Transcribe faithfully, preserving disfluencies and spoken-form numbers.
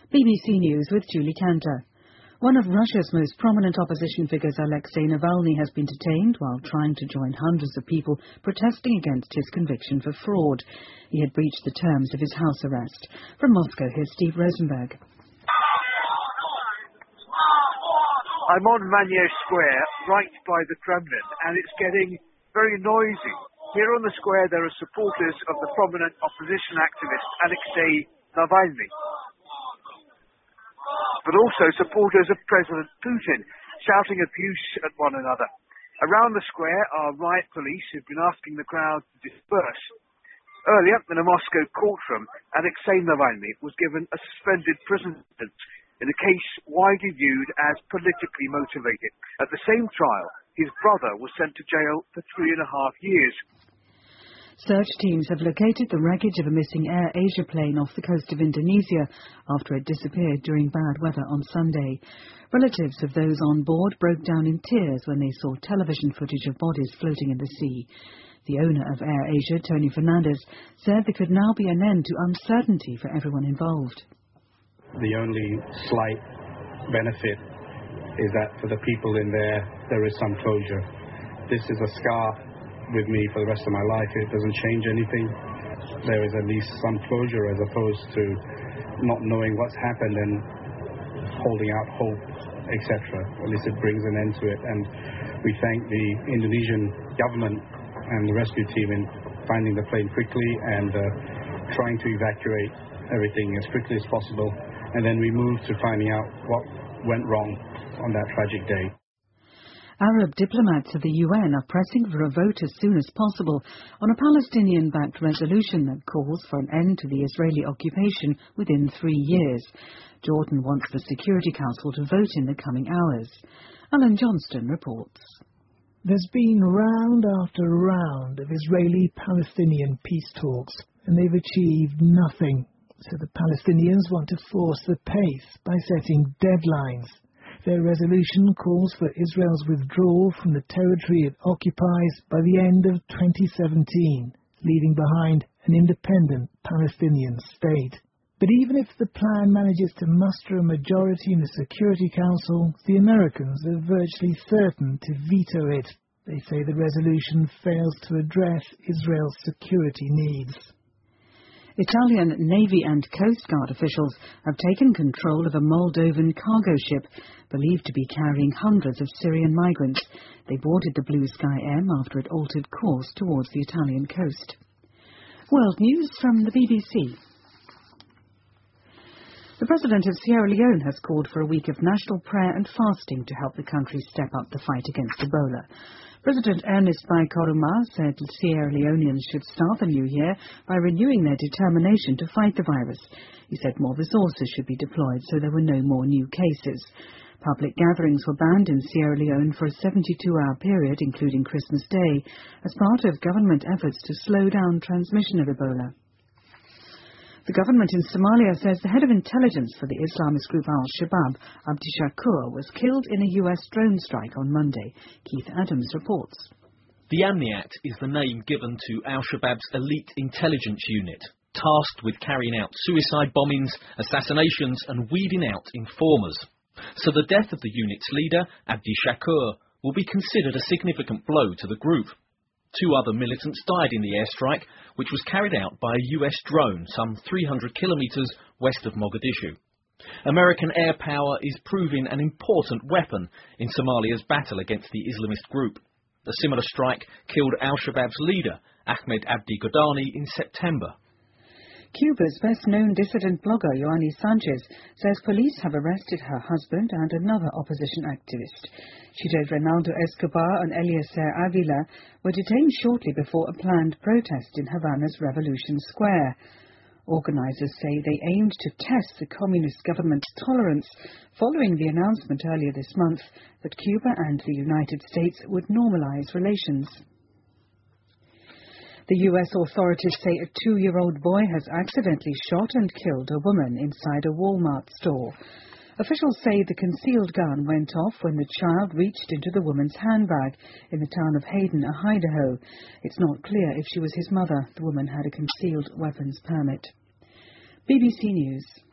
B B C News with Julie Cantor. One of Russia's most prominent opposition figures, Alexei Navalny, has been detained while trying to join hundreds of people protesting against his conviction for fraud. He had breached the terms of his house arrest. From Moscow, here's Steve Rosenberg. I'm on Manyev Square, right by the Kremlin, and it's getting very noisy. Here on the square there are supporters of the prominent opposition activist Alexei Navalny, but also supporters of President Putin, shouting abuse at one another. Around the square are riot police who've been asking the crowd to disperse. Earlier, in a Moscow courtroom, Alexei Navalny was given a suspended prison sentence in a case widely viewed as politically motivated. At the same trial, his brother was sent to jail for three and a half years. Search teams have located the wreckage of a missing Air Asia plane off the coast of Indonesia after it disappeared during bad weather on Sunday. Relatives of those on board broke down in tears when they saw television footage of bodies floating in the sea. The owner of Air Asia, Tony Fernandez, said there could now be an end to uncertainty for everyone involved. The only slight benefit is that for the people in there, there is some closure. This is a scar with me for the rest of my life. It doesn't change anything. There is at least some closure as opposed to not knowing what's happened and holding out hope, et cetera. At least it brings an end to it. And we thank the Indonesian government and the rescue team in finding the plane quickly and uh, trying to evacuate everything as quickly as possible. And then we move to finding out what went wrong on that tragic day. Arab diplomats of the U N are pressing for a vote as soon as possible on a Palestinian-backed resolution that calls for an end to the Israeli occupation within three years. Jordan wants the Security Council to vote in the coming hours. Alan Johnston reports. There's been round after round of Israeli-Palestinian peace talks, and they've achieved nothing. So the Palestinians want to force the pace by setting deadlines. Their resolution calls for Israel's withdrawal from the territory it occupies by the end of twenty seventeen, leaving behind an independent Palestinian state. But even if the plan manages to muster a majority in the Security Council, the Americans are virtually certain to veto it. They say the resolution fails to address Israel's security needs. Italian Navy and Coast Guard officials have taken control of a Moldovan cargo ship believed to be carrying hundreds of Syrian migrants. They boarded the Blue Sky M after it altered course towards the Italian coast. World News from the B B C. The President of Sierra Leone has called for a week of national prayer and fasting to help the country step up the fight against Ebola. President Ernest Bai Koroma said Sierra Leoneans should start the new year by renewing their determination to fight the virus. He said more resources should be deployed so there were no more new cases. Public gatherings were banned in Sierra Leone for a seventy-two hour period, including Christmas Day, as part of government efforts to slow down transmission of Ebola. The government in Somalia says the head of intelligence for the Islamist group Al-Shabaab, Abdi Shakur, was killed in a U S drone strike on Monday. Keith Adams reports. The Amniat is the name given to Al-Shabaab's elite intelligence unit, tasked with carrying out suicide bombings, assassinations and weeding out informers. So the death of the unit's leader, Abdi Shakur, will be considered a significant blow to the group. Two other militants died in the airstrike, which was carried out by a U S drone some three hundred kilometres west of Mogadishu. American air power is proving an important weapon in Somalia's battle against the Islamist group. A similar strike killed Al-Shabaab's leader, Ahmed Abdi Godani, in September. Cuba's best-known dissident blogger, Yoani Sanchez, says police have arrested her husband and another opposition activist. She said Reinaldo Escobar and Eliezer Avila were detained shortly before a planned protest in Havana's Revolution Square. Organizers say they aimed to test the communist government's tolerance following the announcement earlier this month that Cuba and the United States would normalize relations. The U S authorities say a two-year-old boy has accidentally shot and killed a woman inside a Walmart store. Officials say the concealed gun went off when the child reached into the woman's handbag in the town of Hayden, Idaho. It's not clear if she was his mother. The woman had a concealed weapons permit. B B C News.